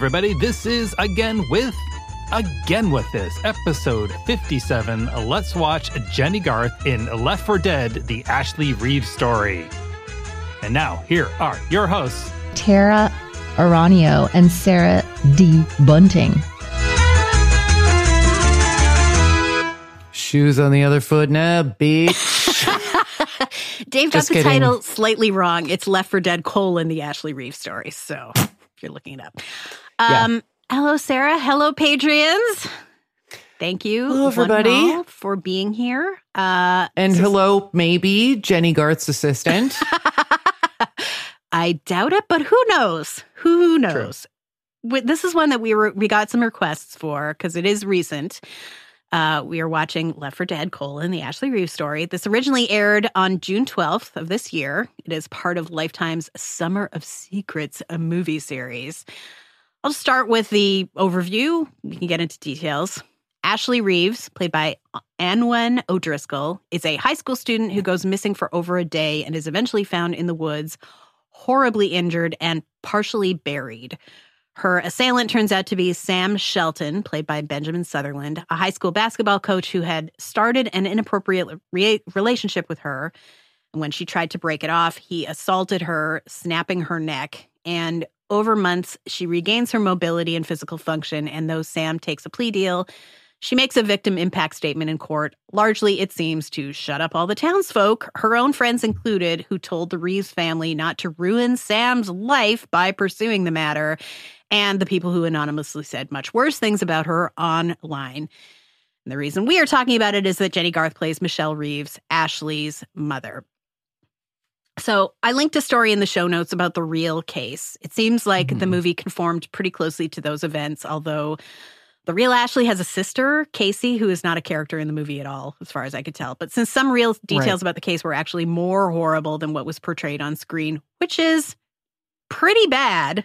everybody. This is Again With This, episode 57. Let's watch Jennie Garth in Left 4 Dead, the Ashley Reeves story. And now, here are your hosts, Tara Aranio and Sarah D. Bunting. Shoes on the other foot now, bitch. Dave got the title slightly wrong. It's Left 4 Dead: the Ashley Reeves story. So if you're looking it up. Hello, Sarah. Hello, Patreons. Thank you, hello, everybody, for being here. And hello, maybe Jennie Garth's assistant. I doubt it, but who knows? Who knows? This is one that we got some requests for because it is recent. We are watching Left 4 Dead: the Ashley Reeves story. This originally aired on June 12th of this year. It is part of Lifetime's Summer of Secrets, a movie series. I'll start with the overview. We can get into details. Ashley Reeves, played by Anwen O'Driscoll, is a high school student who goes missing for over a day and is eventually found in the woods, horribly injured and partially buried. Her assailant turns out to be Sam Shelton, played by Benjamin Sutherland, a high school basketball coach who had started an inappropriate relationship with her. And when she tried to break it off, he assaulted her, snapping her neck. And over months, she regains her mobility and physical function. And though Sam takes a plea deal, she makes a victim impact statement in court, largely, it seems, to shut up all the townsfolk, her own friends included, who told the Reeves family not to ruin Sam's life by pursuing the matter, and the people who anonymously said much worse things about her online. And the reason we are talking about it is that Jennie Garth plays Michelle Reeves, Ashley's mother. So I linked a story in the show notes about the real case. It seems like the movie conformed pretty closely to those events, although the real Ashley has a sister, Casey, who is not a character in the movie at all, as far as I could tell. But since some real details about the case were actually more horrible than what was portrayed on screen, which is pretty bad,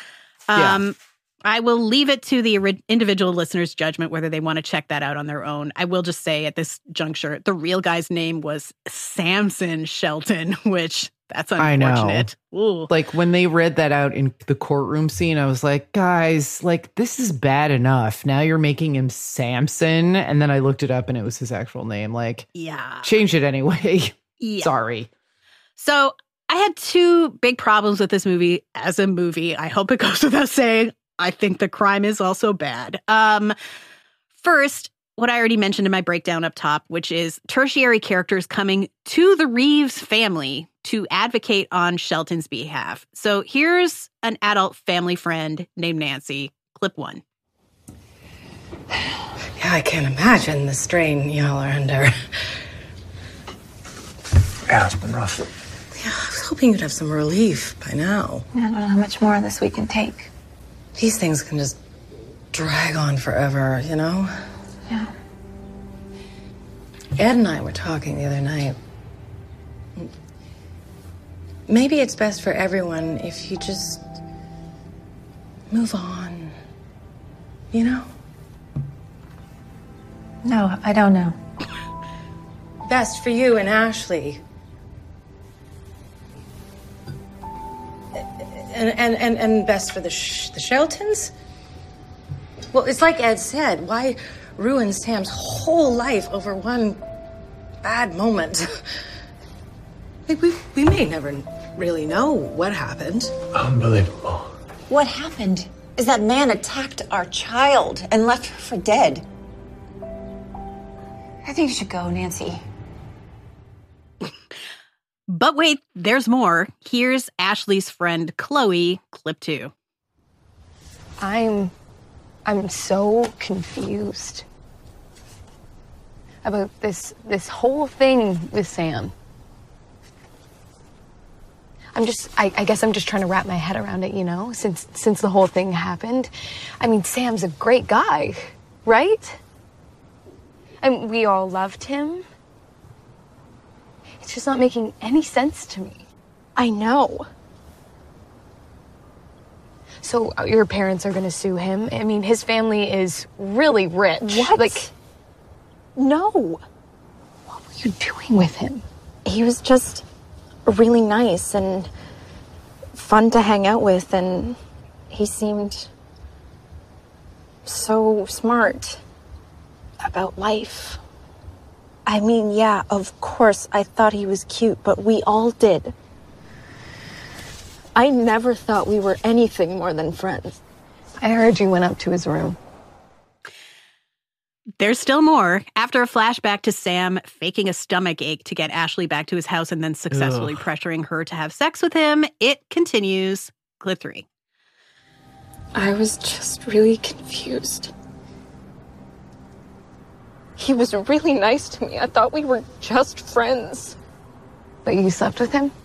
I will leave it to the individual listener's judgment whether they want to check that out on their own. I will just say at this juncture, the real guy's name was Samson Shelton, which that's unfortunate. I know. Like when they read that out in the courtroom scene, I was like, guys, like this is bad enough. Now you're making him Samson. And then I looked it up and it was his actual name. Like, change it anyway. Sorry. So I had two big problems with this movie as a movie. I hope it goes without saying. I think the crime is also bad. First, what I already mentioned in my breakdown up top, which is tertiary characters coming to the Reeves family to advocate on Shelton's behalf. So here's an adult family friend named Nancy. Clip 1. Yeah, I can't imagine the strain y'all are under. Yeah, it's been rough. Yeah, I was hoping you'd have some relief by now. I don't know how much more of this we can take. These things can just drag on forever, you know? Yeah. Ed and I were talking the other night. Maybe it's best for everyone if you just move on, you know? No, I don't know. Best for you and Ashley. And best for the Sheltons? Well, it's like Ed said, why ruin Sam's whole life over one bad moment? Like, we may never really know what happened. Unbelievable. What happened is that man attacked our child and left her for dead. I think you should go, Nancy. But wait, there's more. Here's Ashley's friend, Chloe, clip 2. I'm so confused about this whole thing with Sam. I guess I'm just trying to wrap my head around it, you know, since the whole thing happened. I mean, Sam's a great guy, right? And we all loved him. It's just not making any sense to me. I know. So your parents are going to sue him? I mean, his family is really rich. What? Like, no. What were you doing with him? He was just really nice and fun to hang out with, and he seemed so smart about life. I mean, yeah, of course, I thought he was cute, but we all did. I never thought we were anything more than friends. I heard you went up to his room. There's still more. After a flashback to Sam faking a stomach ache to get Ashley back to his house and then successfully pressuring her to have sex with him, it continues. Clip 3. I was just really confused. He was really nice to me. I thought we were just friends. But you slept with him?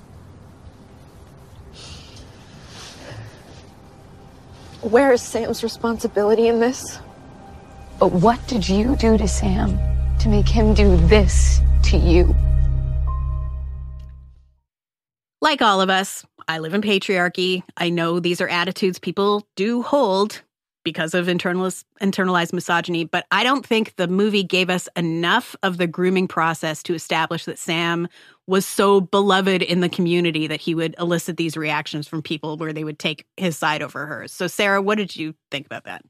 Where is Sam's responsibility in this? But what did you do to Sam to make him do this to you? Like all of us, I live in patriarchy. I know these are attitudes people do hold because of internalized misogyny, but I don't think the movie gave us enough of the grooming process to establish that Sam was so beloved in the community that he would elicit these reactions from people where they would take his side over hers. So, Sarah, what did you think about that?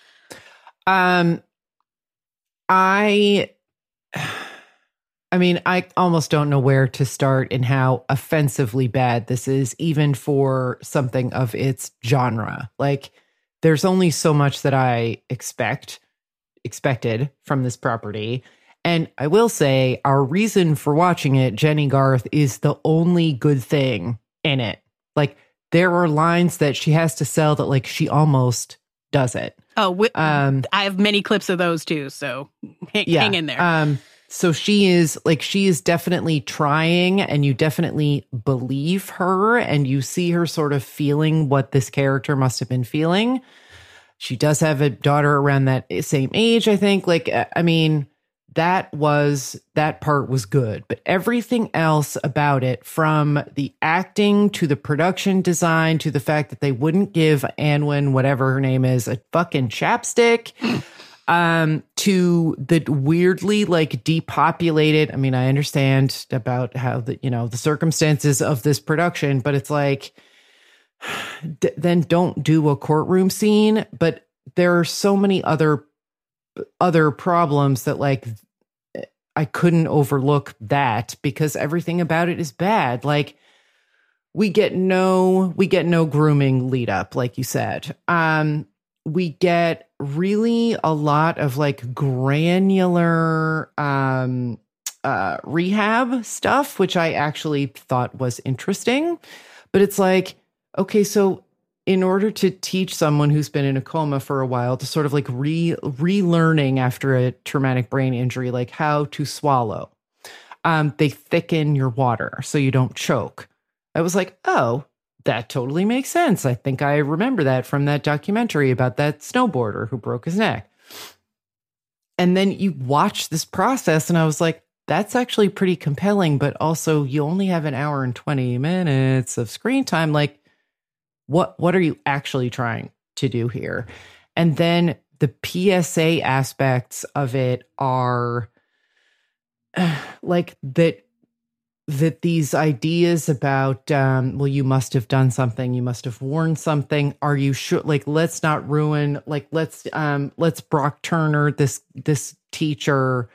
I mean, I almost don't know where to start in how offensively bad this is, even for something of its genre. Like, there's only so much that I expected from this property. And I will say, our reason for watching it, Jennie Garth, is the only good thing in it. Like, there are lines that she has to sell that, like, she almost does it. Oh, I have many clips of those too, so hang in there. So she is definitely trying, and you definitely believe her, and you see her sort of feeling what this character must have been feeling. She does have a daughter around that same age, I think. Like, I mean, that part was good, but everything else about it, from the acting to the production design to the fact that they wouldn't give Anwen, whatever her name is, a fucking chapstick, to the weirdly like depopulated. I mean, I understand about how the circumstances of this production, but it's like, then don't do a courtroom scene. But there are so many other problems that, like, I couldn't overlook that because everything about it is bad. Like, we get no grooming lead up, like you said. We get really a lot of like granular rehab stuff, which I actually thought was interesting. But it's like, okay, so in order to teach someone who's been in a coma for a while to sort of like relearning after a traumatic brain injury, like how to swallow, they thicken your water so you don't choke. I was like, oh, that totally makes sense. I think I remember that from that documentary about that snowboarder who broke his neck. And then you watch this process and I was like, that's actually pretty compelling, but also you only have an hour and 20 minutes of screen time. Like, what are you actually trying to do here? And then the PSA aspects of it are like that these ideas about, well, you must have done something, you must have worn something. Are you sure? Like, let's not ruin, like, let's Brock Turner, this teacher,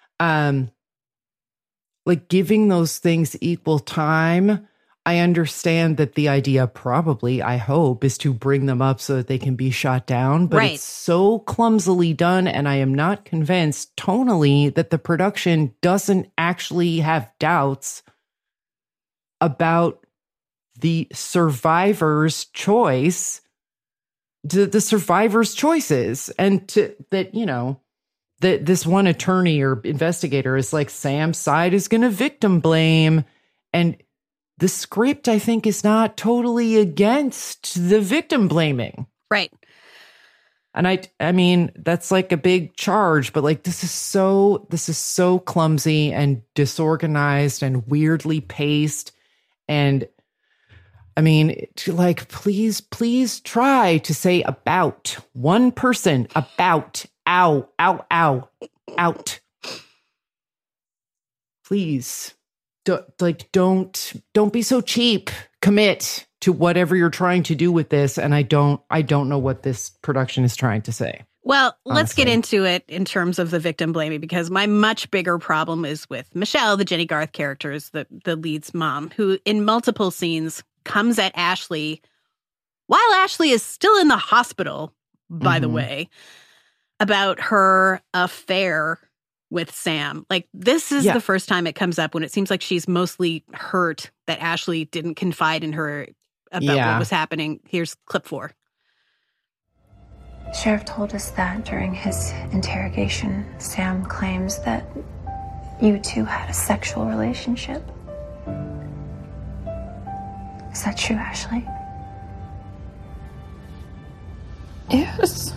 like giving those things equal time. I understand that the idea probably, I hope, is to bring them up so that they can be shot down, but It's so clumsily done, and I am not convinced tonally that the production doesn't actually have doubts about the survivor's choice, the survivor's choices, and that this one attorney or investigator is like, Sam's side is going to victim blame, and the script, I think, is not totally against the victim blaming. Right. And I mean, that's like a big charge, but like, this is so clumsy and disorganized and weirdly paced. And I mean, please try to say about one person, about, ow, out. Please. Don't be so cheap. Commit to whatever you're trying to do with this. And I don't know what this production is trying to say. Well, let's honestly. get into it in terms of the victim blaming, because my much bigger problem is with Michelle, the Jenny Garth character, is the lead's mom, who in multiple scenes comes at Ashley while Ashley is still in the hospital, by the way, about her affair with Sam. Like, this is the first time it comes up when it seems like she's mostly hurt that Ashley didn't confide in her about what was happening. Here's clip 4. Sheriff told us that during his interrogation, Sam claims that you two had a sexual relationship. Is that true, Ashley? Yes.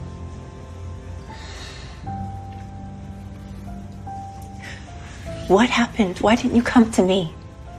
What happened? Why didn't you come to me?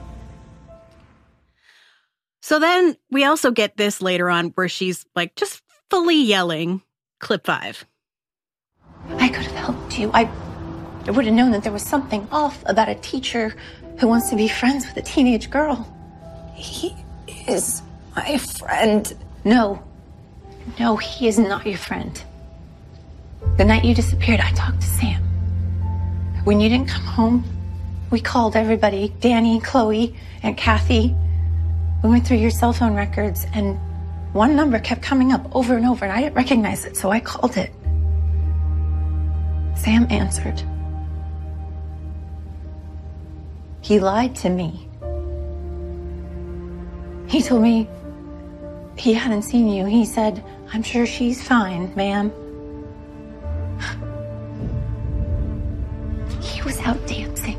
So then we also get this later on where she's like just fully yelling. Clip 5. I could have helped you. I would have known that there was something off about a teacher who wants to be friends with a teenage girl. He is my friend. No, he is not your friend. The night you disappeared, I talked to Sam. When you didn't come home, we called everybody, Danny, Chloe, and Kathy. We went through your cell phone records, and one number kept coming up over and over, and I didn't recognize it, so I called it. Sam answered. He lied to me. He told me he hadn't seen you. He said, "I'm sure she's fine, ma'am." He was out dancing.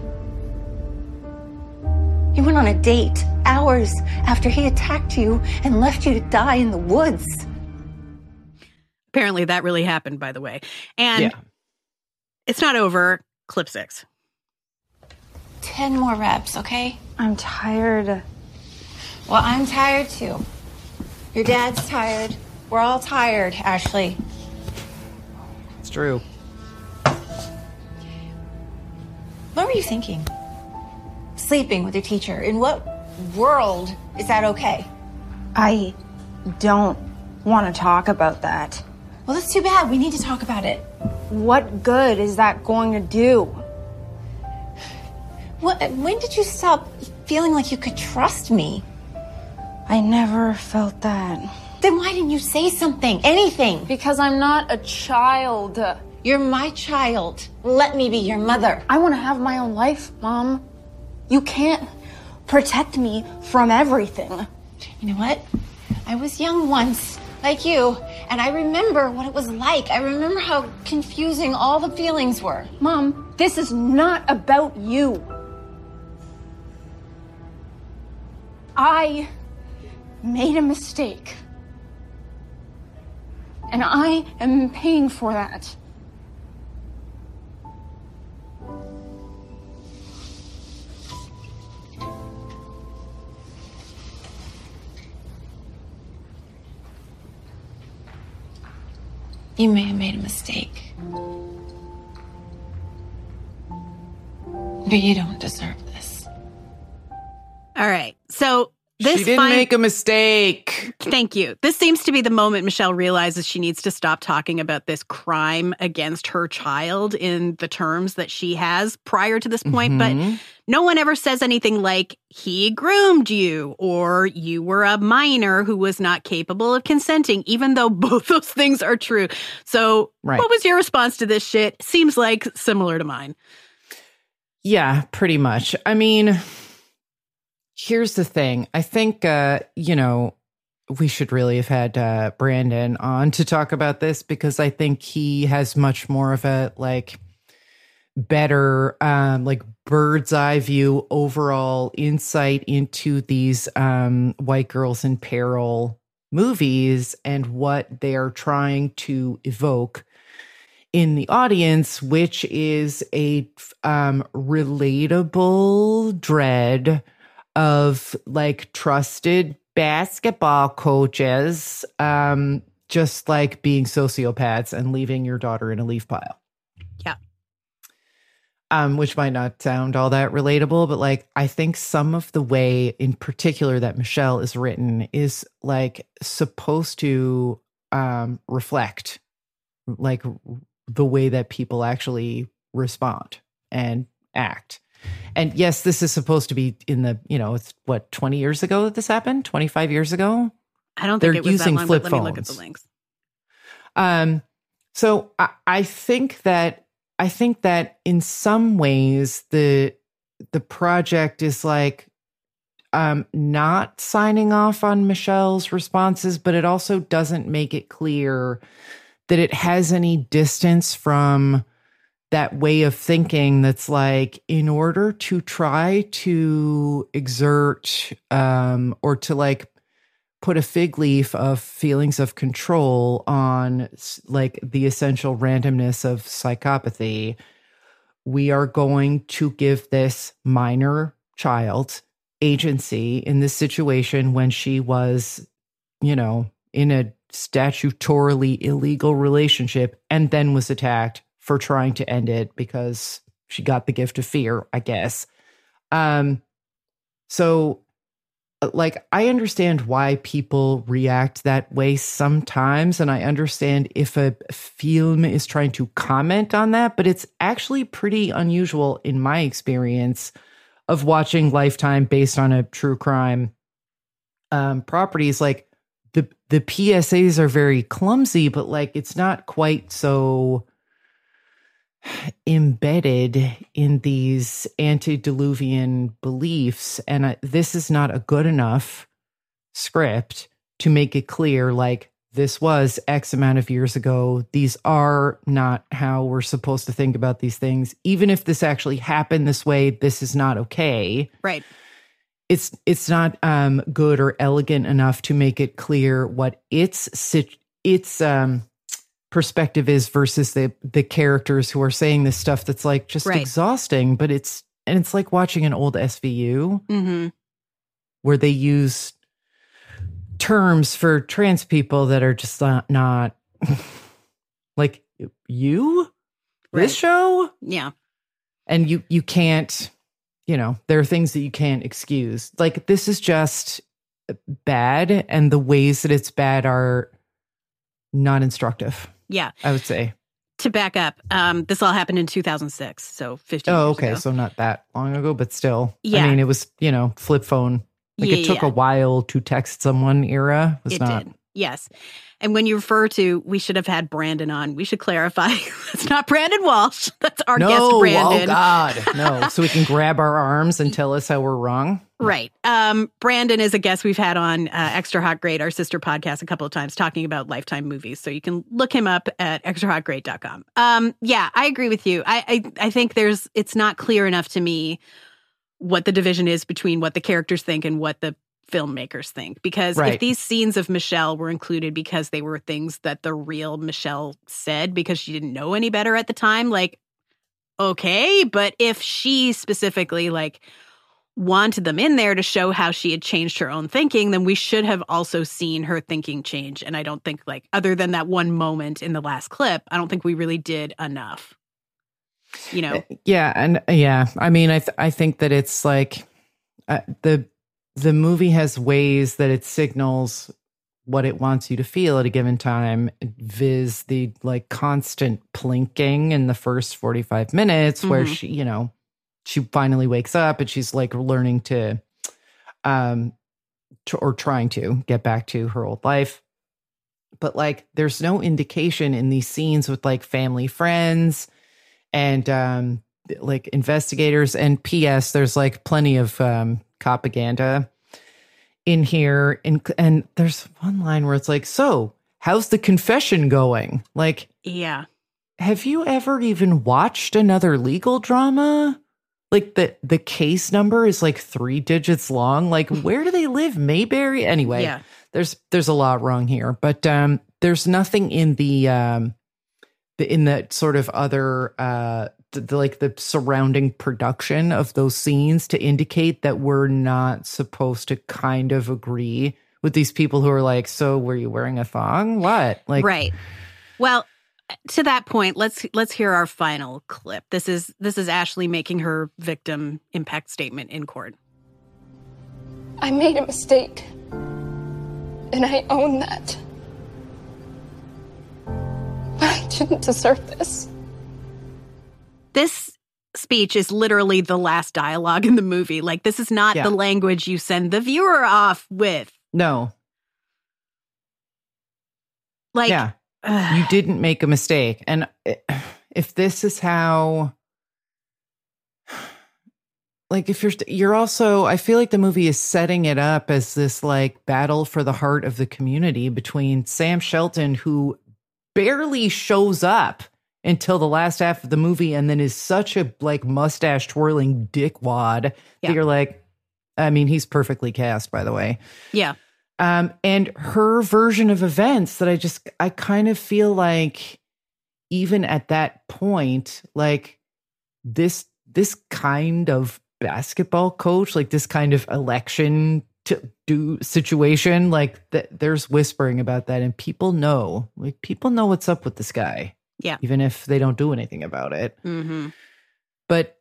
He went on a date hours after he attacked you and left you to die in the woods. Apparently that really happened, by the way. And it's not over. Clip 6. 10 more reps, okay? I'm tired. Well, I'm tired too. Your dad's tired. We're all tired, Ashley. It's true. What were you thinking? Sleeping with your teacher. In what world is that okay? I don't want to talk about that. Well, that's too bad. We need to talk about it. What good is that going to do? When did you stop feeling like you could trust me? I never felt that. Then why didn't you say something? Anything? Because I'm not a child. You're my child. Let me be your mother. I want to have my own life, Mom. You can't protect me from everything. You know what? I was young once, like you, and I remember what it was like. I remember how confusing all the feelings were. Mom, this is not about you. I made a mistake. And I am paying for that. You may have made a mistake. But you don't deserve this. All right. So this she didn't make a mistake. Thank you. This seems to be the moment Michelle realizes she needs to stop talking about this crime against her child in the terms that she has prior to this point. But no one ever says anything like, he groomed you, or you were a minor who was not capable of consenting, even though both those things are true. So what was your response to this shit? Seems like similar to mine. Yeah, pretty much. I mean, here's the thing. I think, we should really have had Brandon on to talk about this, because I think he has much more of a better bird's eye view, overall insight into these White Girls in Peril movies and what they're trying to evoke in the audience, which is a relatable dread of trusted basketball coaches just being sociopaths and leaving your daughter in a leaf pile. Yeah. Which might not sound all that relatable, but I think some of the way in particular that Michelle is written is supposed to reflect like the way that people actually respond and act. And yes, this is supposed to be in the, it's what, 20 years ago that this happened? 25 years ago? I don't think They're it was using that long, flip but phones. let me look at the links. So I think that in some ways the project is like not signing off on Michelle's responses, but it also doesn't make it clear that it has any distance from that way of thinking that's like, in order to try to exert or to like put a fig leaf of feelings of control on like the essential randomness of psychopathy, we are going to give this minor child agency in this situation when she was, in a statutorily illegal relationship and then was attacked for trying to end it because she got the gift of fear, I guess. So like, I understand why people react that way sometimes, and I understand if a film is trying to comment on that, but it's actually pretty unusual in my experience of watching Lifetime based on a true crime properties. Like, the PSAs are very clumsy, but like, it's not quite so embedded in these antediluvian beliefs. And this is not a good enough script to make it clear, like, this was X amount of years ago. These are not how we're supposed to think about these things. Even if this actually happened this way, this is not okay. Right. It's not good or elegant enough to make it clear what its perspective is versus the characters who are saying this stuff that's like just exhausting. But it's like watching an old SVU where they use terms for trans people that are just not like this show. Yeah. And you can't, there are things that you can't excuse. Like, this is just bad, and the ways that it's bad are not instructive. Yeah. I would say. To back up, this all happened in 2006, so 15 years ago. So not that long ago, but still. Yeah. I mean, it was, flip phone. Like, it took a while to text someone era. It did. Yes. And when you refer to, we should have had Brandon on, we should clarify. It's not Brandon Walsh. That's our guest, Brandon. Oh, God. No. So we can grab our arms and tell us how we're wrong. Right. Brandon is a guest we've had on Extra Hot Great, our sister podcast, a couple of times talking about Lifetime movies. So you can look him up at extrahotgreat.com. Yeah, I agree with you. I think it's not clear enough to me what the division is between what the characters think and what the filmmakers think. Because if these scenes of Michelle were included because they were things that the real Michelle said because she didn't know any better at the time, like, okay. But if she specifically like wanted them in there to show how she had changed her own thinking, then we should have also seen her thinking change. And I don't think, like, other than that one moment in the last clip, I don't think we really did enough. Yeah. And I mean, I think that it's like the movie has ways that it signals what it wants you to feel at a given time, viz the like constant plinking in the first 45 minutes where she, she finally wakes up and she's like learning to or trying to get back to her old life. But like, there's no indication in these scenes with like family friends and like investigators, and P.S. there's like plenty of propaganda in here. And there's one line where it's like, so how's the confession going? Like, yeah. Have you ever even watched another legal drama? Like the case number is like 3 digits long. Like, where do they live? Mayberry? Anyway, there's a lot wrong here, but there's nothing in the sort of other the surrounding production of those scenes to indicate that we're not supposed to kind of agree with these people who are like, so were you wearing a thong? What? Like, right. Well, to that point, let's hear our final clip. This is Ashley making her victim impact statement in court. I made a mistake, and I own that. But I didn't deserve this. This speech is literally the last dialogue in the movie. Like, this is not the language you send the viewer off with. No. Like, you didn't make a mistake. And if this is how, like, if you're also, I feel like the movie is setting it up as this like battle for the heart of the community between Sam Shelton, who barely shows up until the last half of the movie and then is such a like mustache twirling dickwad that you're like, I mean, he's perfectly cast, by the way. Yeah. And her version of events that I kind of feel like even at that point, like this kind of basketball coach, like this kind of election to do situation, like there's whispering about that and people know what's up with this guy. Yeah. Even if they don't do anything about it. Mm-hmm. But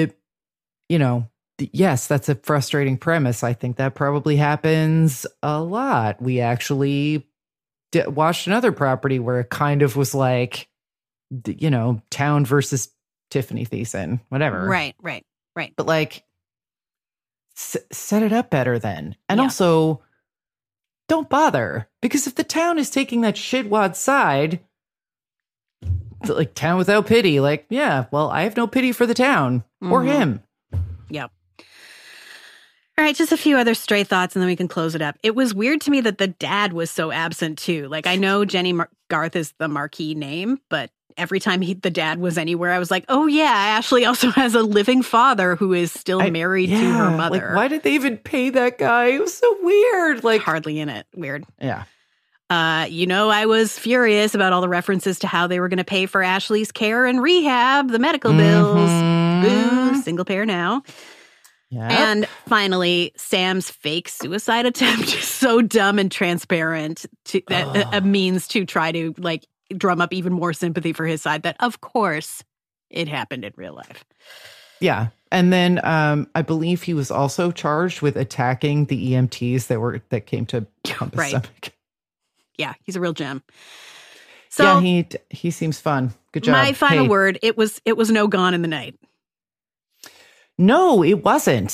yes, that's a frustrating premise. I think that probably happens a lot. We actually watched another property where it kind of was like, Town versus Tiffany Thiessen, whatever. Right. But like, set it up better then. And also, don't bother. Because if the Town is taking that shitwad side, like Town without pity, like, yeah, well, I have no pity for the Town or him. Yep. All right, just a few other stray thoughts and then we can close it up. It was weird to me that the dad was so absent too. Like, I know Jenny Garth is the marquee name, but every time the dad was anywhere, I was like, oh yeah, Ashley also has a living father who is still married to her mother. Like, why did they even pay that guy? It was so weird. Like, hardly in it. Weird. Yeah. I was furious about all the references to how they were going to pay for Ashley's care and rehab, the medical bills. Boo, single payer now. Yep. And finally, Sam's fake suicide attempt is so dumb and transparent that a means to try to like drum up even more sympathy for his side that, of course, it happened in real life. Yeah. And then I believe he was also charged with attacking the EMTs that came to pump his stomach. Yeah, he's a real gem. So yeah, he seems fun. Good job. My final word, it was no Gone in the Night. No, it wasn't.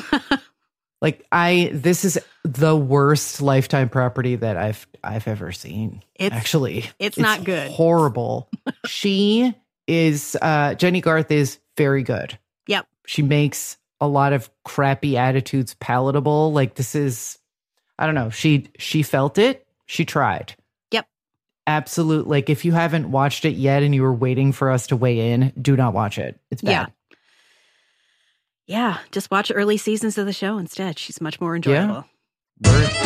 This is the worst Lifetime property that I've ever seen. It's not good. Horrible. She is Jenny Garth is very good. Yep. She makes a lot of crappy attitudes palatable. Like, this is, I don't know. She felt it. She tried. Yep. Absolute. Like, if you haven't watched it yet and you were waiting for us to weigh in, do not watch it. It's bad. Yeah. Just watch early seasons of the show instead. She's much more enjoyable. Yeah.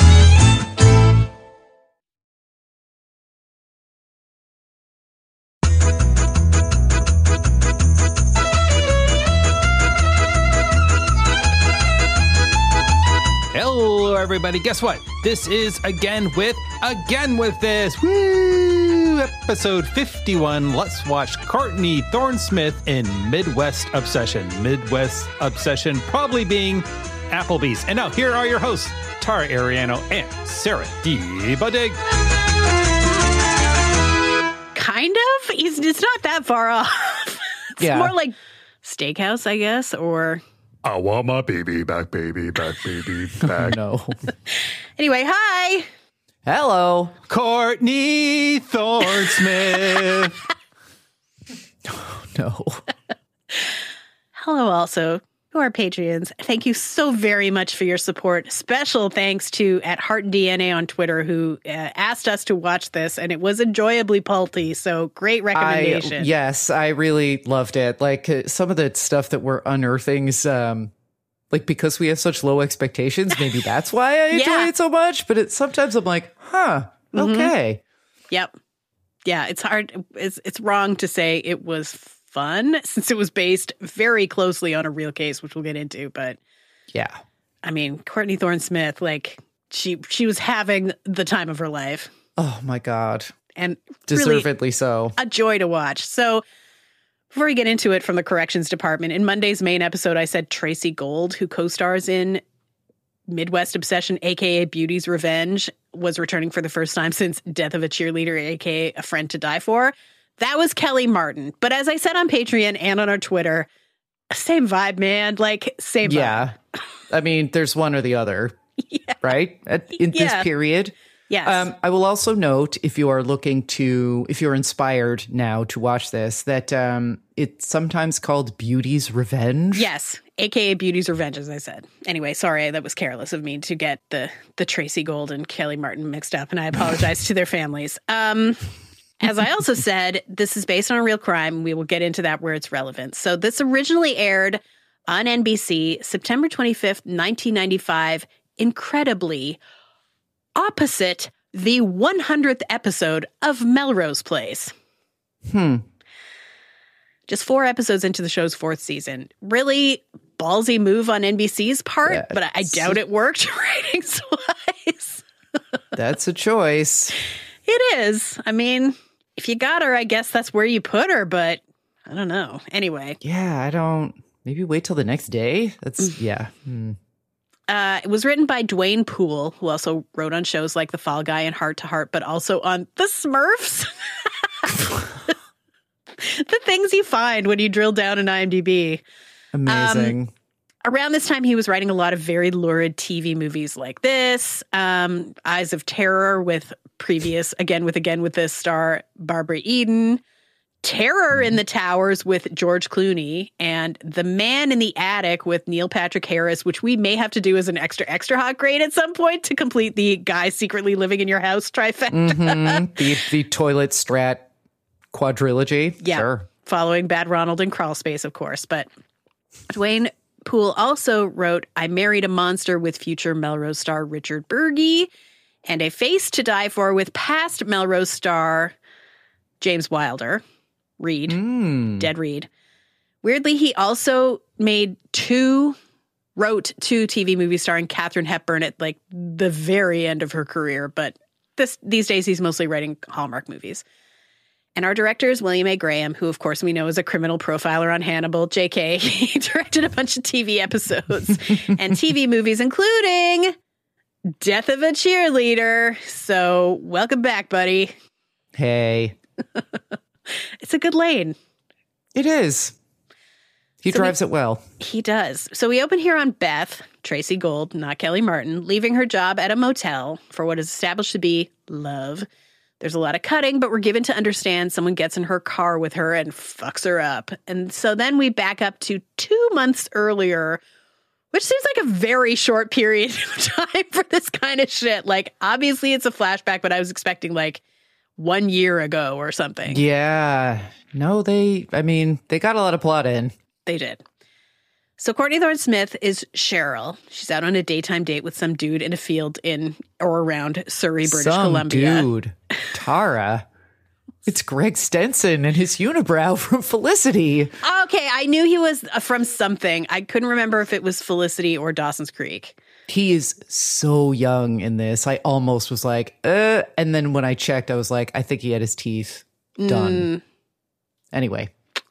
Hello, everybody. Guess what? This is Again With This. Woo! Episode 51. Let's watch Courtney Thorne-Smith in Midwest Obsession. Midwest Obsession probably being Applebee's. And now here are your hosts, Tara Ariano and Sarah D. Bunting. Kind of. It's not that far off. It's more like Steakhouse, I guess, or... I want my baby back, baby back, baby back. No. Anyway, hi. Hello. Courtney Thorne-Smith. Oh, no. Hello also to our Patreons. Thank you so very much for your support. Special thanks to @HeartDNA on Twitter who asked us to watch this, and it was enjoyably pulty, so great recommendation. Yes, I really loved it. Like, some of the stuff that we're unearthing is, like, because we have such low expectations, maybe that's why I enjoy it so much, but sometimes I'm like, okay. Yep. Yeah, it's hard. It's wrong to say it was fun since it was based very closely on a real case, which we'll get into. But yeah, I mean, Courtney Thorne-Smith, like she was having the time of her life. Oh my God. And deservedly really so. A joy to watch. So before we get into it from the corrections department, in Monday's main episode, I said Tracy Gold, who co-stars in Midwest Obsession, aka Beauty's Revenge, was returning for the first time since Death of a Cheerleader, aka A Friend to Die For. That was Kelly Martin. But as I said on Patreon and on our Twitter, same vibe, man. Like, same vibe. Yeah. I mean, there's one or the other, right? In this period. Yes. I will also note, if you're inspired now to watch this, that it's sometimes called Beauty's Revenge. Yes. AKA Beauty's Revenge, as I said. Anyway, sorry, that was careless of me to get the Tracy Gold and Kelly Martin mixed up, and I apologize to their families. As I also said, this is based on a real crime. We will get into that where it's relevant. So this originally aired on NBC September 25th, 1995, incredibly opposite the 100th episode of Melrose Place. Just 4 episodes into the show's 4th season. Really ballsy move on NBC's part, but I doubt it worked ratings-wise. That's a choice. It is. I mean, if you got her, I guess that's where you put her, but I don't know. Anyway. Yeah, maybe wait till the next day? That's, It was written by Dwayne Poole, who also wrote on shows like The Fall Guy and Heart to Heart, but also on The Smurfs. The things you find when you drill down in IMDb. Amazing. Around this time, he was writing a lot of very lurid TV movies like this, Eyes of Terror with this star Barbara Eden, Terror in the Towers with George Clooney, and The Man in the Attic with Neil Patrick Harris, which we may have to do as an extra hot grade at some point to complete the guy secretly living in your house trifecta. The toilet strat quadrilogy. Yeah, sure. Following Bad Ronald and Crawl Space, of course. But Dwayne Poole also wrote I Married a Monster with future Melrose star Richard Burgi, and A Face to Die For with past Melrose star James Wilder. Dead Reed. Weirdly, he also wrote 2 TV movies starring Katharine Hepburn at like the very end of her career, but these days he's mostly writing Hallmark movies. And our director is William A. Graham, who of course we know is a criminal profiler on Hannibal, JK. He directed a bunch of TV episodes and TV movies, including Death of a Cheerleader. So welcome back, buddy. Hey. It's a good lane. It is. He drives it well. He does. So we open here on Beth, Tracy Gold, not Kelly Martin, leaving her job at a motel for what is established to be love. There's a lot of cutting, but we're given to understand someone gets in her car with her and fucks her up. And so then we back up to 2 months earlier, which seems like a very short period of time for this kind of shit. Like, obviously it's a flashback, but I was expecting like 1 year ago or something. Yeah. No, they got a lot of plot in. They did. So Courtney Thorne-Smith is Cheryl. She's out on a daytime date with some dude in a field in or around Surrey, British Columbia. Dude. Tara. It's Greg Stenson and his unibrow from Felicity. Okay, I knew he was from something. I couldn't remember if it was Felicity or Dawson's Creek. He is so young in this. I almost was like, and then when I checked, I was like, I think he had his teeth done. Anyway.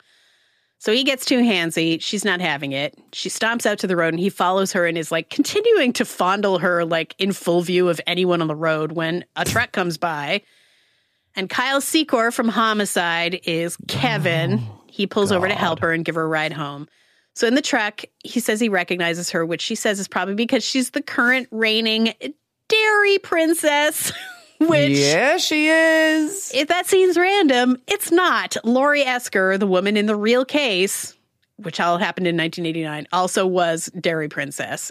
So he gets too handsy. She's not having it. She stomps out to the road and he follows her and is like continuing to fondle her like in full view of anyone on the road when a truck comes by. And Kyle Secor from Homicide is Kevin. He pulls over to help her and give her a ride home. So in the truck, he says he recognizes her, which she says is probably because she's the current reigning dairy princess. Which, yeah, she is. If that seems random, it's not. Laurie Esker, the woman in the real case, which all happened in 1989, also was dairy princess.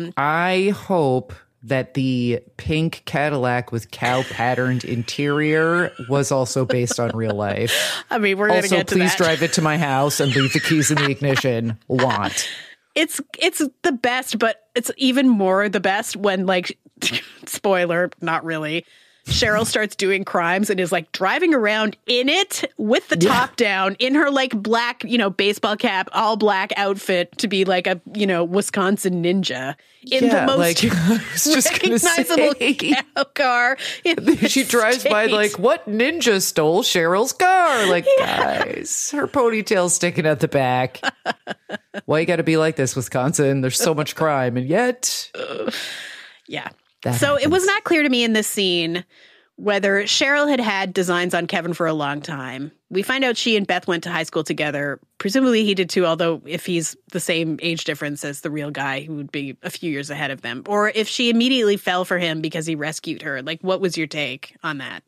I hope that the pink Cadillac with cow patterned interior was also based on real life. I mean, we're going to get to that. Also, please drive it to my house and leave the keys in the ignition. Want. It's the best, but it's even more the best when, like, spoiler, not really, Cheryl starts doing crimes and is like driving around in it with the top down in her like black, baseball cap, all black outfit to be like a, Wisconsin ninja in the most recognizable cow car. She drives by like, what ninja stole Cheryl's car? Like, guys, her ponytail's sticking at the back. Why you got to be like this, Wisconsin? There's so much crime. And yet. Yeah. So it was not clear to me in this scene whether Cheryl had designs on Kevin for a long time. We find out she and Beth went to high school together. Presumably he did too, although if he's the same age difference as the real guy, he would be a few years ahead of them. Or if she immediately fell for him because he rescued her. Like, what was your take on that?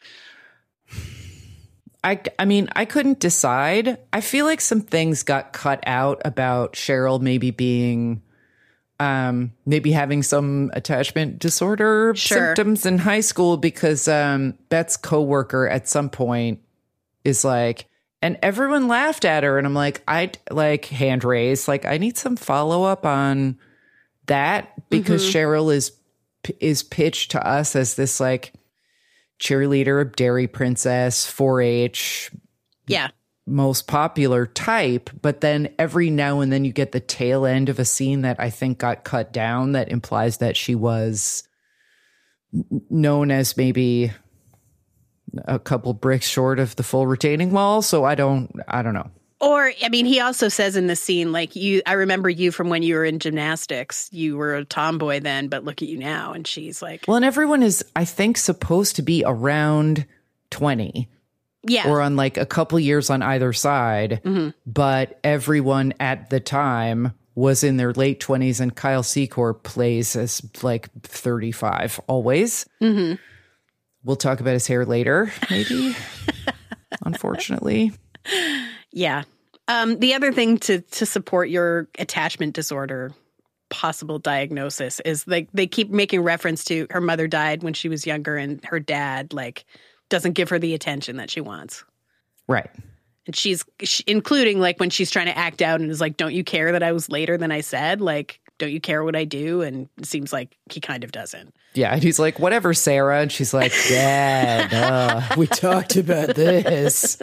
I mean, I couldn't decide. I feel like some things got cut out about Cheryl maybe being... maybe having some attachment disorder symptoms in high school because Beth's coworker at some point is like, and everyone laughed at her. And I'm like, I like hand raised, like I need some follow up on that because Cheryl is pitched to us as this like cheerleader, dairy princess, 4-H. Yeah. Most popular type, but then every now and then you get the tail end of a scene that I think got cut down that implies that she was known as maybe a couple bricks short of the full retaining wall. So I don't know. Or, I mean, he also says in the scene, like, I remember you from when you were in gymnastics. You were a tomboy then, but look at you now. And she's like... Well, and everyone is, I think, supposed to be around 20. Yeah. Or on like a couple years on either side. But everyone at the time was in their late 20s and Kyle Secor plays as like 35 always. We'll talk about his hair later, maybe. Unfortunately. Yeah. The other thing to support your attachment disorder possible diagnosis is like they keep making reference to her mother died when she was younger and her dad like doesn't give her the attention that she wants. Right. And she's including like when she's trying to act out and is like, don't you care that I was later than I said? Like, don't you care what I do? And it seems like he kind of doesn't. Yeah. And he's like, whatever, Sarah. And she's like, Dad, we talked about this.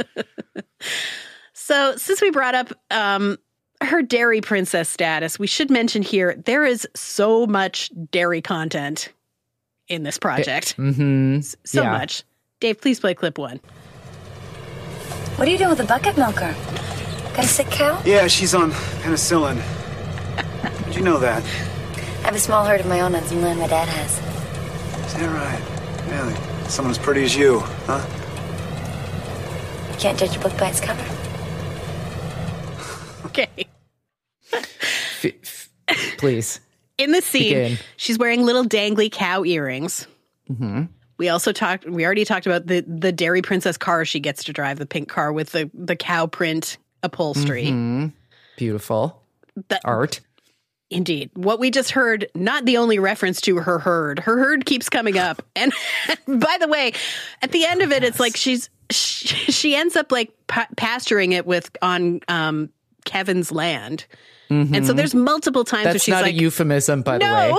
So since we brought up her dairy princess status, we should mention here, there is so much dairy content in this project. So much. Dave, please play clip 1. What are you doing with the bucket milker? Got a sick cow? Yeah, she's on penicillin. Did you know that? I have a small herd of my own on some land my dad has. Is that right? Really? Someone as pretty as you, huh? You can't judge a book by its cover. Okay. Please. In the scene, begin. She's wearing little dangly cow earrings. We already talked about the Dairy Princess car she gets to drive, the pink car with the cow print upholstery. Beautiful. Art. Indeed. What we just heard, not the only reference to her herd. Her herd keeps coming up. And by the way, at the end of it, it's like she ends up like pasturing it on Kevin's land. And so there's multiple times where she's like... That's not a euphemism, by the way.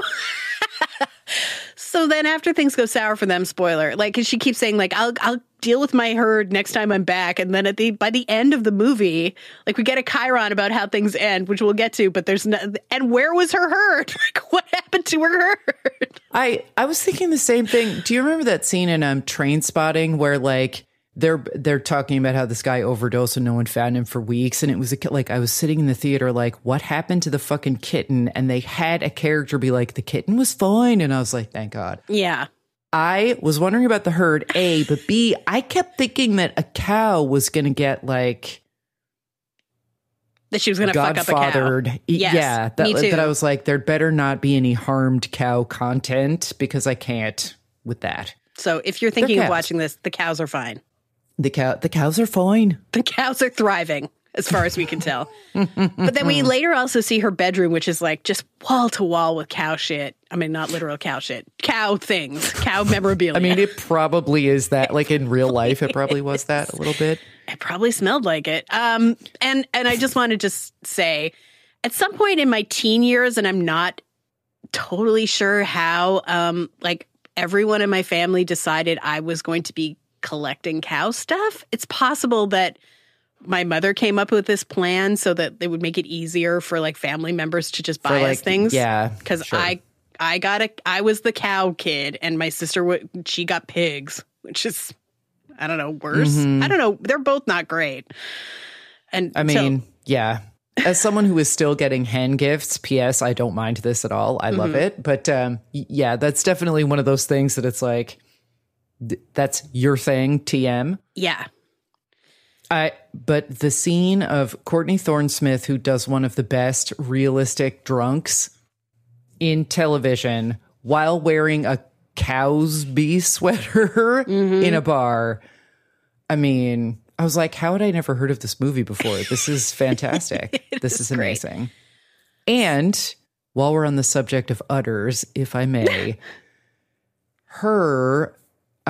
So then after things go sour for them, spoiler, like she keeps saying like, I'll deal with my herd next time I'm back. And then by the end of the movie, like we get a chyron about how things end, which we'll get to, but there's no, and where was her herd? Like what happened to her herd? I was thinking the same thing. Do you remember that scene in Trainspotting where like they're talking about how this guy overdosed and no one found him for weeks, and it was like I was sitting in the theater like, what happened to the fucking kitten? And they had a character be like, the kitten was fine, and I was like, thank God. Yeah. I was wondering about the herd, A, but B, I kept thinking that a cow was going to get like that she was going to fuck up a cow. Yes, yeah, me too. That I was like, there better not be any harmed cow content because I can't with that. So if you're thinking of watching this, the cows are fine. The cows are fine. The cows are thriving, as far as we can tell. But then we later also see her bedroom, which is like just wall to wall with cow shit. I mean, not literal cow shit. Cow things. Cow memorabilia. I mean, it probably is that. Like in real life, it probably was that a little bit. It probably smelled like it. And I just want to just say, at some point in my teen years, and I'm not totally sure how, like everyone in my family decided I was going to be collecting cow stuff. It's possible that my mother came up with this plan so that it would make it easier for like family members to just buy us things. Yeah, because sure. I was the cow kid, and my sister she got pigs, which is I don't know worse. I don't know. They're both not great. And I mean, yeah. As someone who is still getting hen gifts, P.S. I don't mind this at all. I love it, but yeah, that's definitely one of those things that it's like. That's your thing, TM. Yeah. But the scene of Courtney Thorne-Smith, who does one of the best realistic drunks in television while wearing a Cowsby sweater in a bar. I mean, I was like, how had I never heard of this movie before? This is fantastic. This is amazing. And while we're on the subject of udders, if I may, her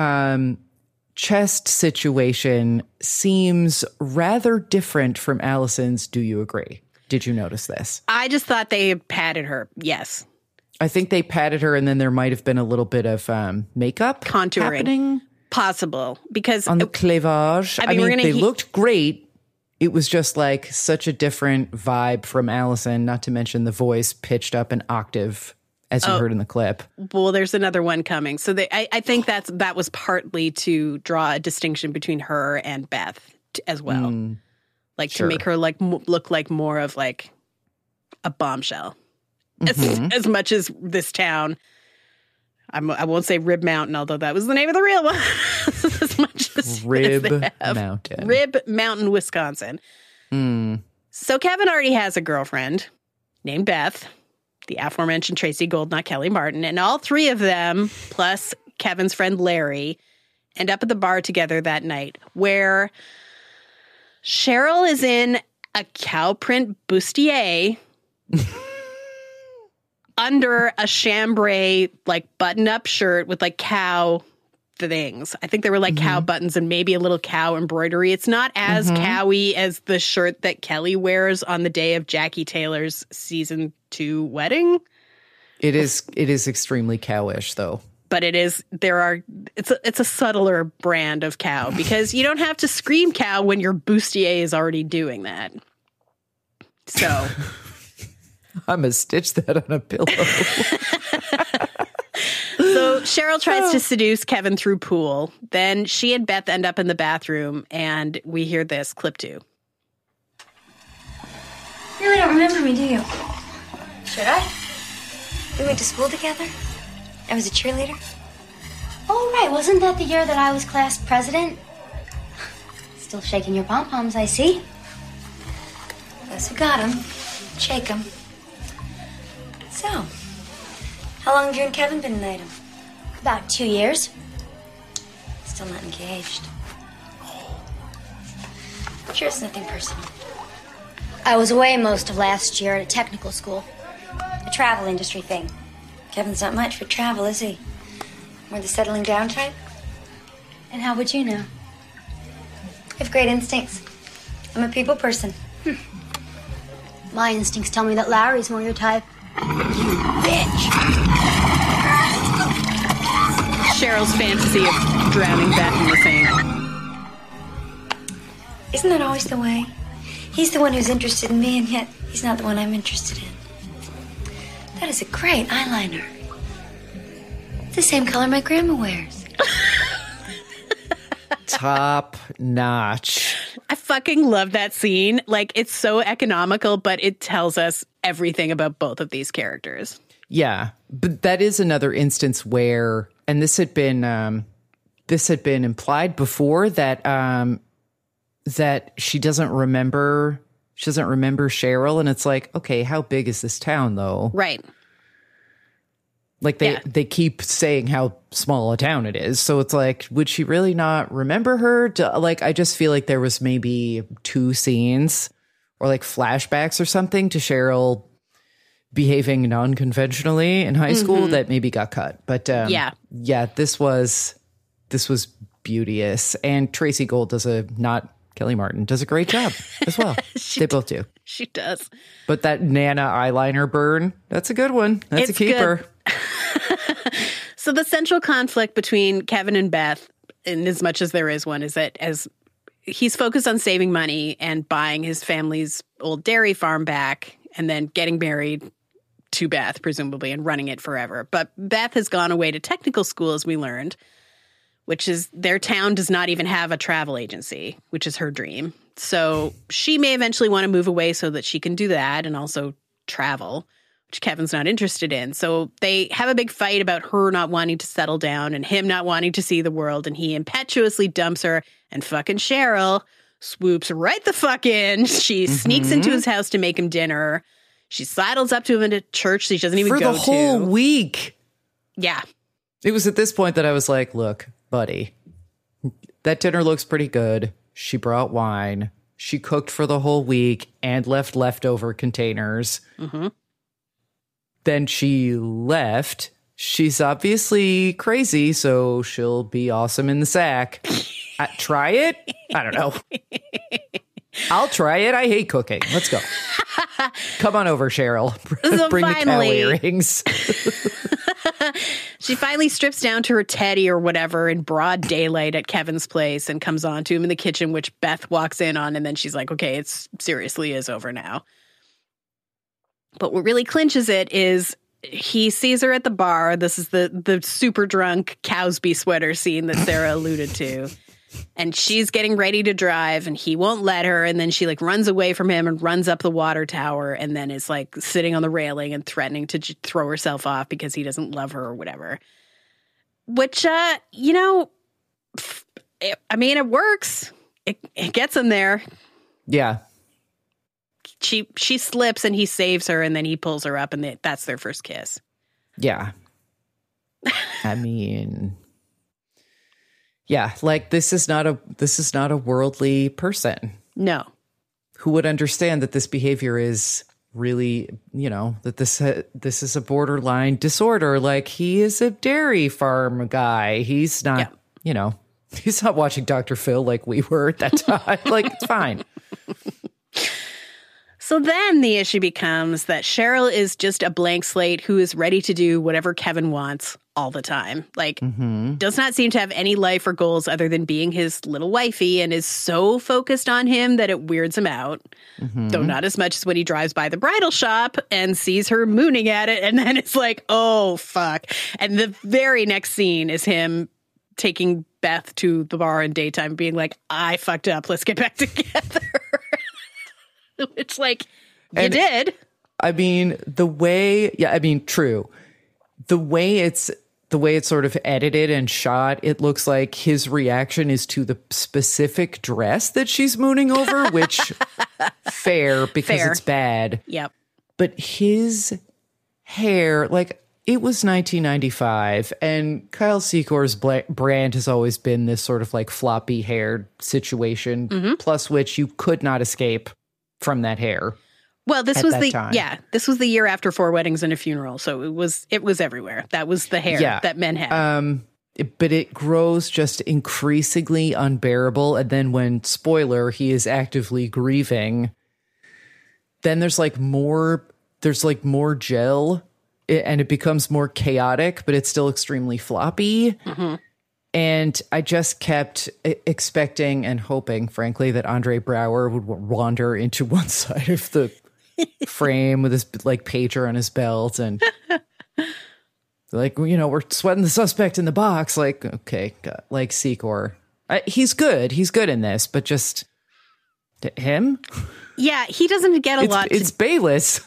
chest situation seems rather different from Allison's. Do you agree? Did you notice this? I just thought they padded her. Yes. I think they padded her, and then there might have been a little bit of makeup contouring happening. Possible, because on the cleavage. I mean they looked great. It was just like such a different vibe from Allison, not to mention the voice pitched up an octave, as you heard in the clip. Well, there's another one coming. So I think that was partly to draw a distinction between her and Beth as well. To make her look like more of like a bombshell. As much as this town, I won't say Rib Mountain, although that was the name of the real one. As much as Rib Mountain. Rib Mountain, Wisconsin. So Kevin already has a girlfriend named Beth, the aforementioned Tracy Goldknot, Kelly Martin, and all three of them, plus Kevin's friend Larry, end up at the bar together that night, where Cheryl is in a cow print bustier under a chambray, like button-up shirt with like cow things. I think they were like cow buttons and maybe a little cow embroidery. It's not as cowy as the shirt that Kelly wears on the day of Jackie Taylor's season 2 wedding. It is extremely cowish, though. But it's a subtler brand of cow, because you don't have to scream cow when your bustier is already doing that. So I'm going to stitch that on a pillow. So Cheryl tries to seduce Kevin through pool. Then she and Beth end up in the bathroom, and we hear this clip 2. You really don't remember me, do you? Should I? We went to school together. I was a cheerleader. Oh, right. Wasn't that the year that I was class president? Still shaking your pom-poms, I see. Guess we got him. Shake him. So, how long have you and Kevin been dating? About 2 years. Still not engaged. Sure, it's nothing personal. I was away most of last year at a technical school. A travel industry thing. Kevin's not much for travel, is he? More the settling down type? And how would you know? I have great instincts. I'm a people person. My instincts tell me that Larry's more your type. You bitch! Cheryl's fantasy of drowning Beth in the sink. Isn't that always the way? He's the one who's interested in me, and yet he's not the one I'm interested in. That is a great eyeliner. It's the same color my grandma wears. Top notch. I fucking love that scene. Like, it's so economical, but it tells us everything about both of these characters. Yeah, but that is another instance where, and this had been implied before, that that she doesn't remember Cheryl, and it's like, okay, how big is this town though? Right. Like they keep saying how small a town it is. So it's like, would she really not remember her? Like, I just feel like there was maybe 2 scenes or like flashbacks or something to Cheryl behaving non-conventionally in high school that maybe got cut. But yeah, this was beauteous. And Tracy Gold Kelly Martin does a great job as well. They both do. She does. But that Nana eyeliner burn, that's a good one. That's a keeper. So the central conflict between Kevin and Beth, in as much as there is one, is that as he's focused on saving money and buying his family's old dairy farm back and then getting married to Beth, presumably, and running it forever. But Beth has gone away to technical school, as we learned, which is their town does not even have a travel agency, which is her dream. So she may eventually want to move away so that she can do that and also travel, which Kevin's not interested in. So they have a big fight about her not wanting to settle down and him not wanting to see the world. And he impetuously dumps her, and fucking Cheryl swoops right the fuck in. She sneaks into his house to make him dinner. She sidles up to him into church she doesn't even go to. For the whole week. Yeah. It was at this point that I was like, look, buddy, that dinner looks pretty good. She brought wine. She cooked for the whole week and left leftover containers. Then she left. She's obviously crazy, so she'll be awesome in the sack. Try it? I don't know. I'll try it. I hate cooking. Let's go. Come on over, Cheryl. So Bring finally, the cow earrings. She finally strips down to her teddy or whatever in broad daylight at Kevin's place and comes on to him in the kitchen, which Beth walks in on. And then she's like, okay, it seriously is over now. But what really clinches it is he sees her at the bar. This is the super drunk Cowsby sweater scene that Sarah alluded to. And she's getting ready to drive and he won't let her. And then she like runs away from him and runs up the water tower and then is like sitting on the railing and threatening to throw herself off because he doesn't love her or whatever. Which, you know, it works. It gets him there. Yeah. She slips and he saves her and then he pulls her up and that's their first kiss. Yeah. I mean, yeah, like this is not a worldly person. No. Who would understand that this behavior is really, you know, that this is a borderline disorder. Like he is a dairy farm guy. He's not, you know, he's not watching Dr. Phil like we were at that time. Like it's fine. So then the issue becomes that Cheryl is just a blank slate who is ready to do whatever Kevin wants all the time. Like, does not seem to have any life or goals other than being his little wifey and is so focused on him that it weirds him out. Though not as much as when he drives by the bridal shop and sees her mooning at it. And then it's like, oh, fuck. And the very next scene is him taking Beth to the bar in daytime being like, I fucked up. Let's get back together. It's like, you did. I mean, true. The way it's sort of edited and shot, it looks like his reaction is to the specific dress that she's mooning over, which fair because it's bad. Yep. But his hair, like it was 1995 and Kyle Secor's brand has always been this sort of like floppy haired situation, plus which you could not escape from that hair. Well, this was the year after 4 Weddings and a Funeral, so it was everywhere. That was the hair that men had. But it grows just increasingly unbearable, and then when, spoiler, he is actively grieving, then there's more gel, and it becomes more chaotic, but it's still extremely floppy. And I just kept expecting and hoping, frankly, that Andre Braugher would wander into one side of the frame with his like pager on his belt and like, you know, we're sweating the suspect in the box. Like, okay, like Secor. He's good in this, but just him? Yeah, he doesn't get a lot. It's Bayless.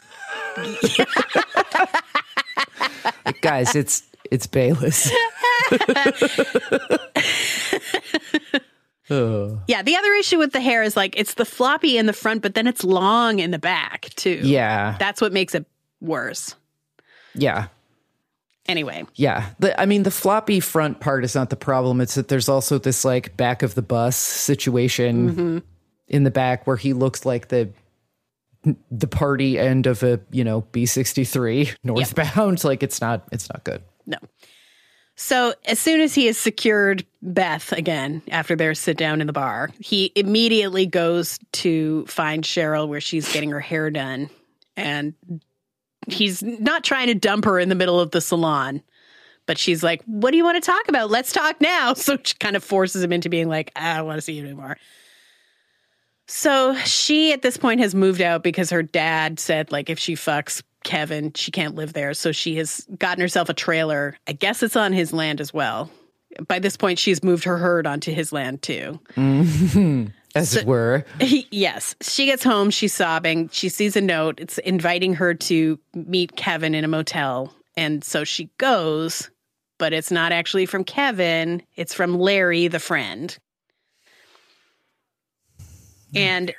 Like, guys, it's Bayless. Yeah, the other issue with the hair is like it's the floppy in the front, but then it's long in the back too. Yeah. That's what makes it worse. Yeah. Anyway. Yeah. The floppy front part is not the problem. It's that there's also this like back of the bus situation in the back where he looks like the party end of a, you know, B63 northbound. Like it's not good. No. So as soon as he has secured Beth again, after their sit down in the bar, he immediately goes to find Cheryl where she's getting her hair done. And he's not trying to dump her in the middle of the salon, but she's like, what do you want to talk about? Let's talk now. So she kind of forces him into being like, I don't want to see you anymore. So she at this point has moved out because her dad said like if she fucks Kevin, she can't live there. So she has gotten herself a trailer. I guess it's on his land as well. By this point, she's moved her herd onto his land too. as it were. Yes. She gets home. She's sobbing. She sees a note. It's inviting her to meet Kevin in a motel. And so she goes, but it's not actually from Kevin. It's from Larry, the friend. And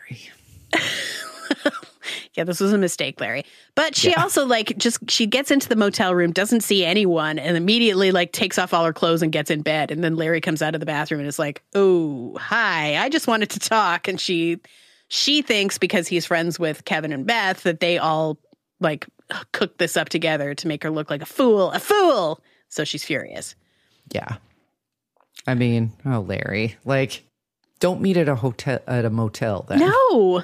yeah, this was a mistake, Larry. But she also she gets into the motel room, doesn't see anyone, and immediately takes off all her clothes and gets in bed. And then Larry comes out of the bathroom and is like, "Oh, hi, I just wanted to talk." And she thinks because he's friends with Kevin and Beth that they all cooked this up together to make her look like a fool. So she's furious. Yeah. I mean, Larry, don't meet at a motel then. No.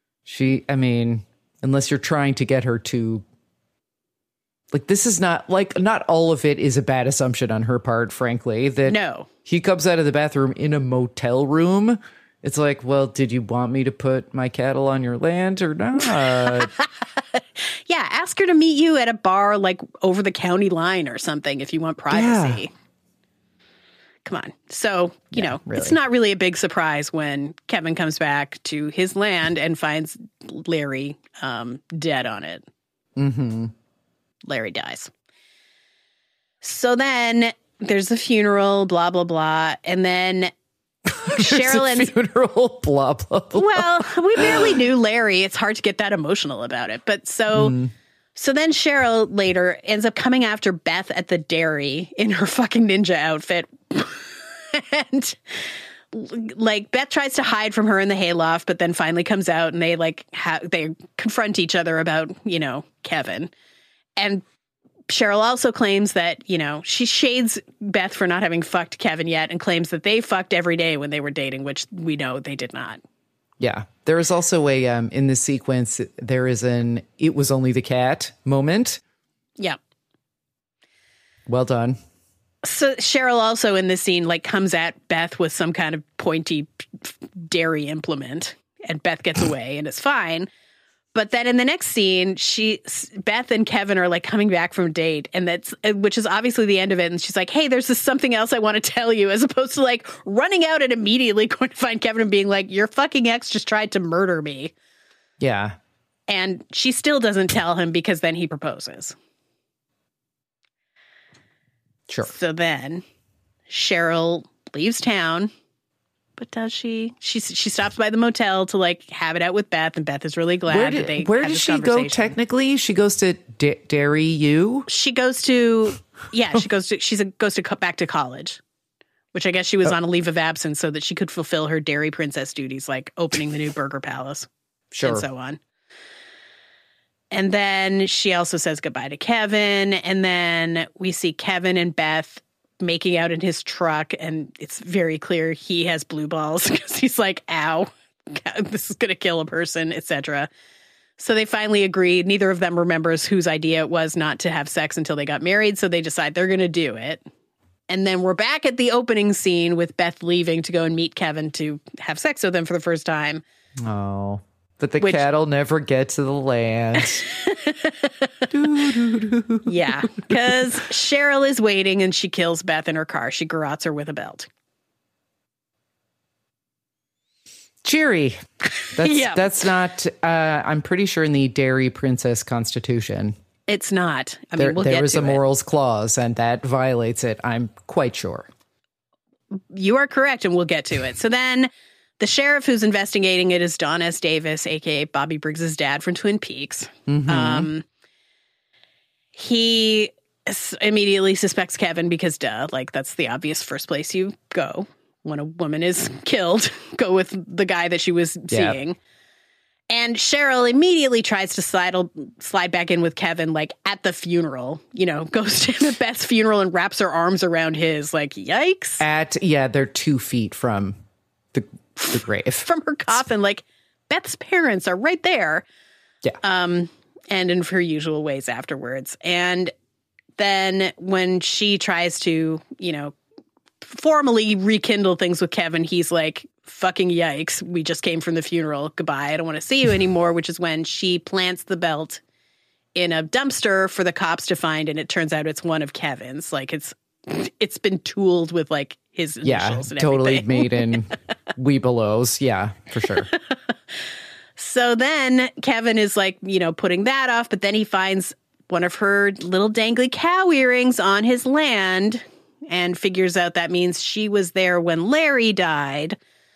Unless you're trying to get her to, this is not, not all of it is a bad assumption on her part, frankly, that no. He comes out of the bathroom in a motel room. It's well, did you want me to put my cattle on your land or not? Yeah, ask her to meet you at a bar, over the county line or something if you want privacy. Yeah. Come on. So, you know, really. It's not really a big surprise when Kevin comes back to his land and finds Larry dead on it. Mm-hmm. Larry dies. So then there's the funeral, blah, blah, blah. And then Cheryl and funeral, blah, blah, blah. Well, we barely knew Larry. It's hard to get that emotional about it. But so then Cheryl later ends up coming after Beth at the dairy in her fucking ninja outfit. And Beth tries to hide from her in the hayloft, but then finally comes out and they they confront each other about, you know, Kevin. And Cheryl also claims that, you know, she shades Beth for not having fucked Kevin yet and claims that they fucked every day when they were dating, which we know they did not. Yeah. There is also a, in this sequence, there is an "it was only the cat" moment. Yeah. Well done. So Cheryl also in this scene, comes at Beth with some kind of pointy dairy implement, and Beth gets away and it's fine. But then in the next scene, Beth and Kevin are coming back from a date, and which is obviously the end of it. And she's like, "Hey, there's something else I want to tell you," as opposed to running out and immediately going to find Kevin and being like, "Your fucking ex just tried to murder me." Yeah. And she still doesn't tell him because then he proposes. Sure. So then Cheryl leaves town. But does she? She stops by the motel to have it out with Beth, and Beth is really glad that they. Where does she go? Technically, she goes to Dairy U. She goes to She goes to back to college, which I guess she was on a leave of absence so that she could fulfill her dairy princess duties, like opening the new Burger Palace, and so on. And then she also says goodbye to Kevin, and then we see Kevin and Beth making out in his truck, and it's very clear he has blue balls because he's like, "Ow, this is going to kill a person," etc. So they finally agree. Neither of them remembers whose idea it was not to have sex until they got married, so they decide they're going to do it. And then we're back at the opening scene with Beth leaving to go and meet Kevin to have sex with him for the first time. Oh, but the cattle never get to the land. Yeah, because Cheryl is waiting and she kills Beth in her car. She garrots her with a belt. Cheery. That's not, I'm pretty sure in the Dairy Princess Constitution. It's not. I mean, there is a morals clause and that violates it. I'm quite sure. You are correct, and we'll get to it. So then the sheriff who's investigating it is Don S. Davis, a.k.a. Bobby Briggs' dad from Twin Peaks. Mm-hmm. He immediately suspects Kevin because, that's the obvious first place you go when a woman is killed. Go with the guy that she was seeing. And Cheryl immediately tries to slide back in with Kevin, at the funeral. You know, goes to him at Beth's funeral and wraps her arms around his. Yikes! They're 2 feet from the grave, from her coffin. Beth's parents are right there. Yeah. And in her usual ways afterwards. And then when she tries to, you know, formally rekindle things with Kevin, he's like, "Fucking yikes. We just came from the funeral. Goodbye. I don't want to see you anymore," which is when she plants the belt in a dumpster for the cops to find. And it turns out it's one of Kevin's. It's it's been tooled with like his initials and totally everything. made in Webelos. Yeah, for sure. So then Kevin is like, putting that off, but then he finds one of her little dangly cow earrings on his land and figures out that means she was there when Larry died.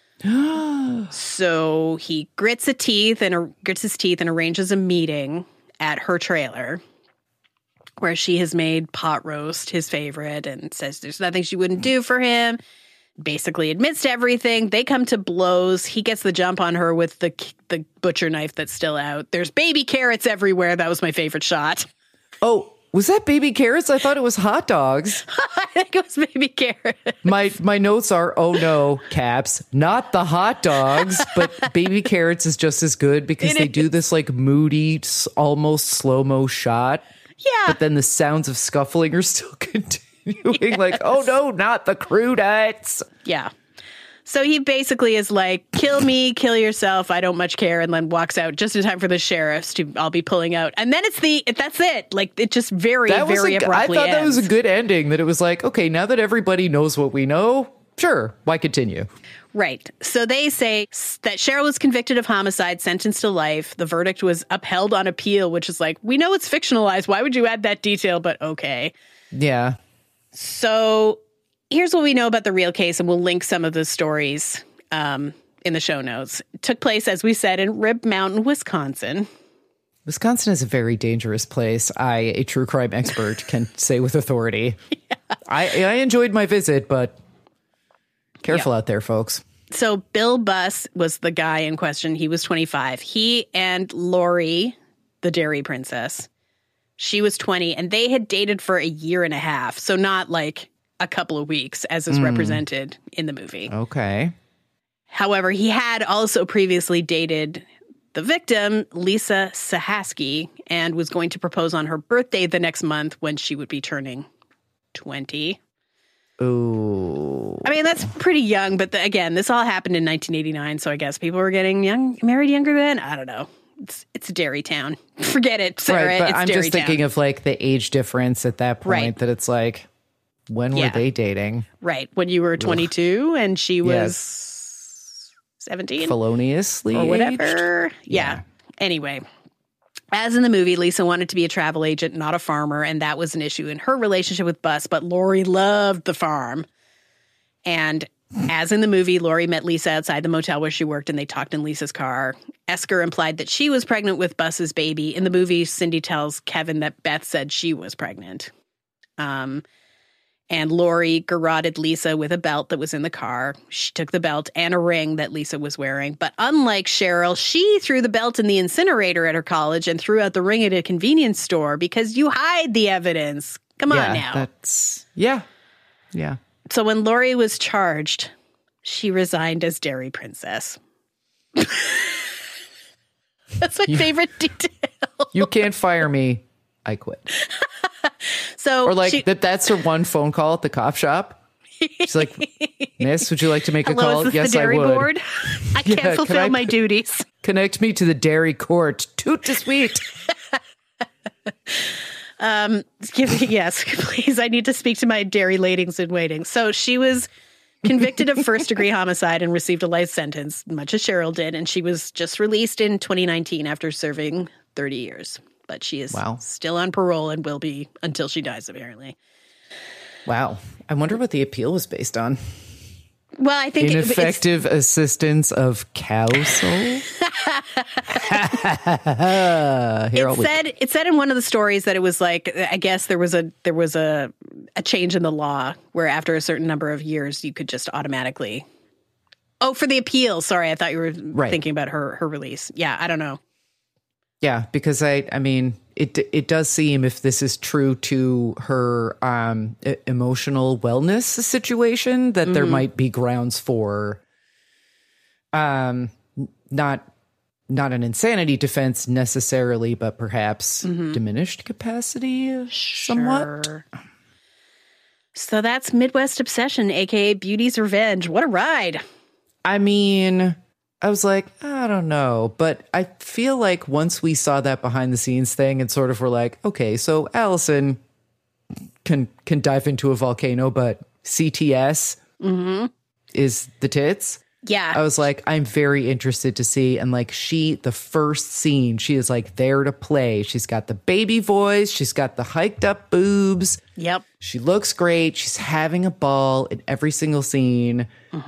So he grits his teeth and arranges a meeting at her trailer where she has made pot roast his favorite and says there's nothing she wouldn't do for him. Basically admits to everything. They come to blows. He gets the jump on her with the butcher knife that's still out. There's baby carrots everywhere. That was my favorite shot. Oh, was that baby carrots? I thought it was hot dogs. I think it was baby carrots. My notes are, oh no, caps, not the hot dogs, but baby carrots is just as good because they do this like moody, almost slow-mo shot. Yeah. But then the sounds of scuffling are still continuing. Like, oh no, not the crudites. Yeah. So he basically is like, kill me, kill yourself. I don't much care. And then walks out just in time for the sheriffs to all be pulling out. And then that's it. Like, it just very abruptly I thought that was a ends. good ending, that it was like, okay, now that everybody knows what we know, sure, why continue? Right. So they say that Cheryl was convicted of homicide, sentenced to life. The verdict was upheld on appeal, which is like, we know it's fictionalized. Why would you add that detail? But okay. Yeah. So here's what we know about the real case, and we'll link some of the stories in the show notes. It took place, as we said, in Rib Mountain, Wisconsin. Wisconsin is a very dangerous place. I, a true crime expert, can say with authority. Yeah. I enjoyed my visit, but careful out there, folks. So Bill Buss was the guy in question. He was 25. He and Lori, the dairy princess, she was 20, and they had dated for a year and a half. So not like a couple of weeks, as is represented in the movie. Okay. However, he had also previously dated the victim, Lisa Sahaski, and was going to propose on her birthday the next month when she would be turning 20. Ooh. I mean, that's pretty young, but again, this all happened in 1989, so I guess people were getting married younger then. I don't know. It's a dairy town. Forget it, Sarah. Right, but it's I'm dairy just thinking town. of like the age difference at that point, Right. that it's like, when were they dating? Right, when you were 22 and she was 17? Feloniously or whatever. aged? Yeah. Anyway, as in the movie, Lisa wanted to be a travel agent, not a farmer, and that was an issue in her relationship with Buss, but Lori loved the farm. And as in the movie, Lori met Lisa outside the motel where she worked, and they talked in Lisa's car. Esker implied that she was pregnant with Buss's baby. In the movie, Cindy tells Kevin that Beth said she was pregnant. And Lori garroted Lisa with a belt that was in the car. She took the belt and a ring that Lisa was wearing. But unlike Cheryl, she threw the belt in the incinerator at her college and threw out the ring at a convenience store because you hide the evidence. Come on now. Yeah. So when Lori was charged, she resigned as dairy princess. That's my favorite detail. You can't fire me. I quit. So or like that's her one phone call at the cop shop. She's like, Miss, would you like to make a Hello, call? is this Yes, the dairy I would. board? I can't fulfill my duties. Connect me to the dairy court. Toot to sweet. Yes, please. I need to speak to my dairy ladies in waiting. So she was convicted of first-degree homicide and received a life sentence, much as Cheryl did, and she was just released in 2019 after serving 30 years. But she is still on parole and will be until she dies, apparently. Wow. I wonder what the appeal was based on. Well, I think ineffective assistance of counsel. It said in one of the stories that it was like, I guess there was a change in the law where after a certain number of years you could just automatically. Oh, for the appeal. Sorry, I thought you were thinking about her release. Yeah, I don't know. Yeah, because I mean, it does seem, if this is true to her emotional wellness situation, that there might be grounds for not an insanity defense necessarily, but perhaps diminished capacity somewhat. So that's Midwest Obsession, aka Beauty's Revenge. What a ride. I mean, I was like, I don't know, but I feel like once we saw that behind the scenes thing and sort of were like, okay, so Allison can dive into a volcano, but CTS is the tits. Yeah. I was like, I'm very interested to see. And like the first scene, she is like there to play. She's got the baby voice. She's got the hiked up boobs. Yep. She looks great. She's having a ball in every single scene.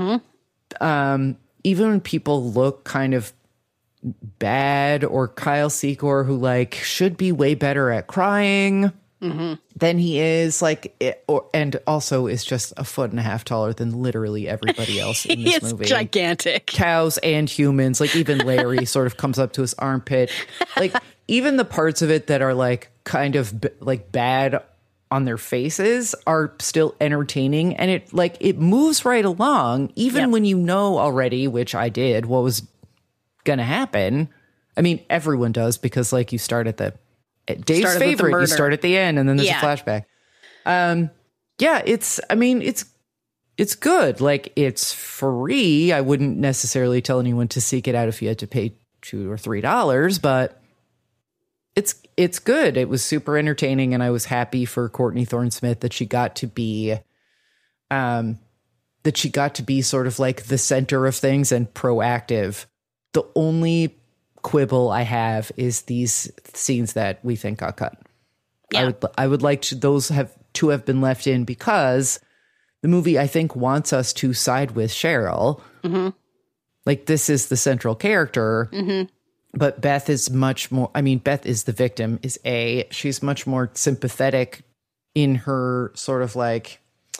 Even when people look kind of bad, or Kyle Secor, who like should be way better at crying than he is, and also is just 1.5 feet taller than literally everybody else in this movie. Gigantic. Cows and humans, like even Larry sort of comes up to his armpit. Like even the parts of it that are like kind of like bad on their faces are still entertaining, and it moves right along, even when you know already, which I did, what was gonna happen. I mean, everyone does, because like you start at Dave's favorite, you start at the end, and then there's a flashback. It's good. Like, it's free. I wouldn't necessarily tell anyone to seek it out if you had to pay $2 or $3, but it's good. It was super entertaining, and I was happy for Courtney Thorne-Smith that she got to be sort of like the center of things and proactive. The only quibble I have is these scenes that we think got cut. Yeah. I would like those have been left in, because the movie, I think, wants us to side with Cheryl. Like, this is the central character. But Beth is much more, Beth is the victim, she's much more sympathetic in her sort of like,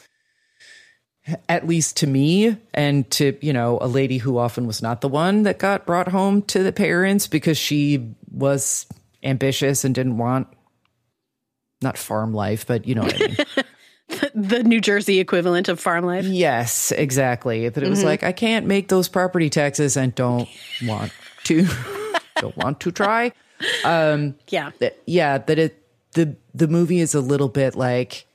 at least to me, and to, a lady who often was not the one that got brought home to the parents because she was ambitious and didn't want, not farm life, but you know what I mean. The New Jersey equivalent of farm life. Yes, exactly. That it was like, I can't make those property taxes and don't want to. Don't want to try. The movie is a little bit like,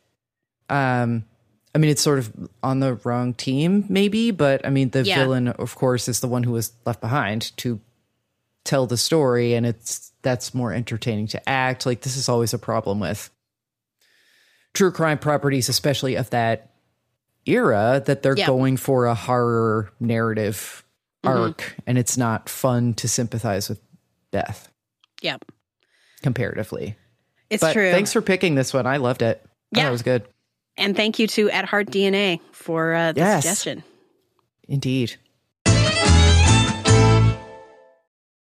it's sort of on the wrong team maybe, but the villain, of course, is the one who was left behind to tell the story, and that's more entertaining to act. Like, this is always a problem with true crime properties, especially of that era, that they're going for a horror narrative arc, and it's not fun to sympathize with Beth. Yep. Comparatively. It's true. Thanks for picking this one. I loved it. Yeah. That was good. And thank you to @HeartDNA for the suggestion. Indeed.